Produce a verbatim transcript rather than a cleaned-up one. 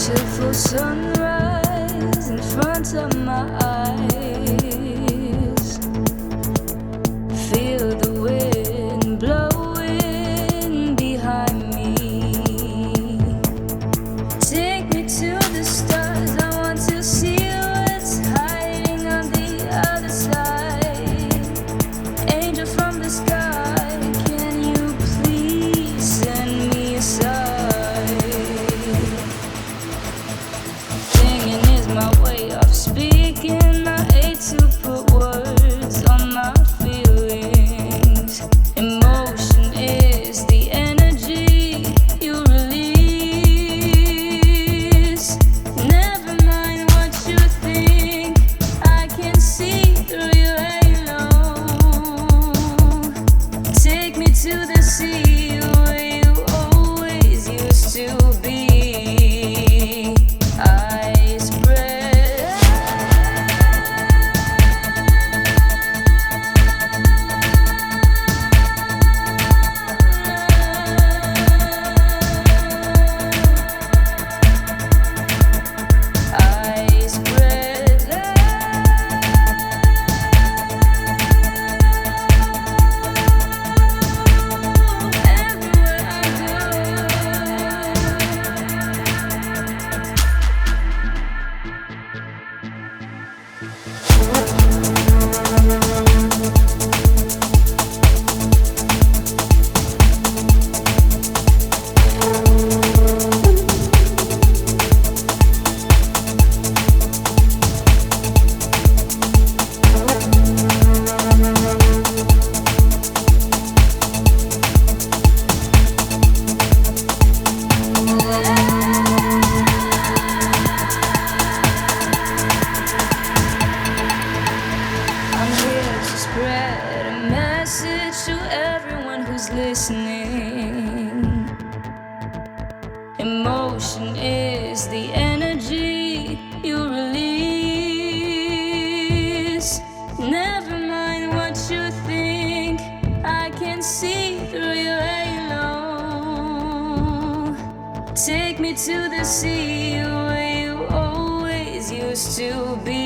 Beautiful sunrise in front of my eyes. Feel the wind blowing behind me. Take me to the stars, I want to see what's hiding on the other side. Angel from the sky, can you please send me a sign? Singing is my way of speaking. I hate to put words on my feelings. Emotion is the energy you release. Never mind what you think, I can see through your halo. Take me to the sea where you always used to be. Eyes spread. Eyes spread. Everywhere I I'm here to spread a message to everyone who's listening. Emotion is the energy you release. Never mind what you think, I can see through your halo. Take me to the sea where you always used to be.